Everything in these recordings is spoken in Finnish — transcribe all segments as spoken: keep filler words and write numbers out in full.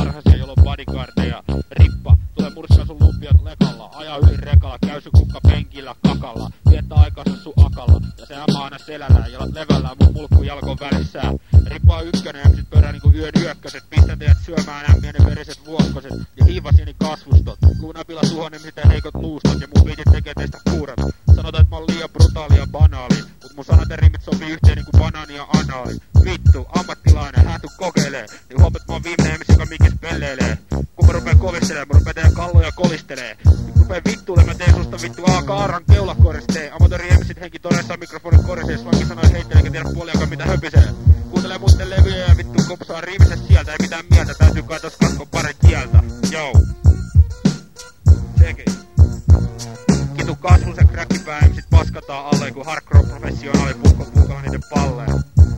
tarhasia, jolla on bodyguardeja. Rippa, tulee murskaa sun lupiot lekalla. Aja yli rekalla, käy sun kukka penkillä kakalla. Viettää aikansa sun akalla. Ja se hämää aina selällään, jalat levällään mun mulkku jalkon välissään. Rippa on ykkönen ja sit pörää niinku yön yökköset. Pistä teidät syömään ämmiä ne veriset vuokkoset. Ja hiivasieni kasvustot. Luunapilla suhonen miten heikot luustot. Ja mun biitit tekee teistä kuurat. Sanotaan et mä oon liian brutaali ja banaali. Mut mun sanat ja rimit sopii yhteen niinku banaani ja anaali. Vittu, ammattilainen, hän tuu kokeilee. Niin huomat mä oon viimeinen emis, joka mikis pelleilee. Kun mä rupeen kovistelemaan, mä rupeen tehdä kalloja kolistelee. Kun rupeen vittuille, mä teen susta vittu A-kaaran keulakoristee. Amatori emisit henki toressa mikrofonin korisee. Slanki sanoi heittelee, eikä tiedä puoliakaan mitä höpisee. Kuuntelee muuten levyjä ja vittu kopsaa riimiset sieltä. Ei mitään mieltä, täytyy kai tos katkon pari kieltä. Jou. Check it. Kitu kasvun se crackipää, emisit paskataan alle. Kun hardcore professionaali puhko puukalla niiden palleen.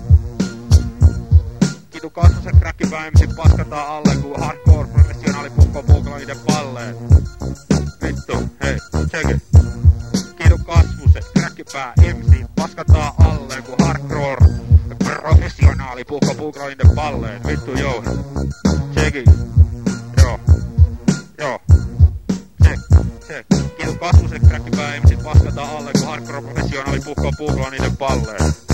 Kitu kasvun se crackipää, emisit paskataan alle. Kun hardcore professionaali puhko puukalla niiden palleen. Vittu, hei, check it. Kitu kasvun se crackipää, emisit paskataan alle. Kun hardcore professionaali puhko puukalla niiden palleen. Vittu, joo. Check it. Joo. Joo. Check, check. Kiitos kasvusen crackipää, emisit paskataan alle, kun hardcore professionaali puhkoo puukolla niiden palleen.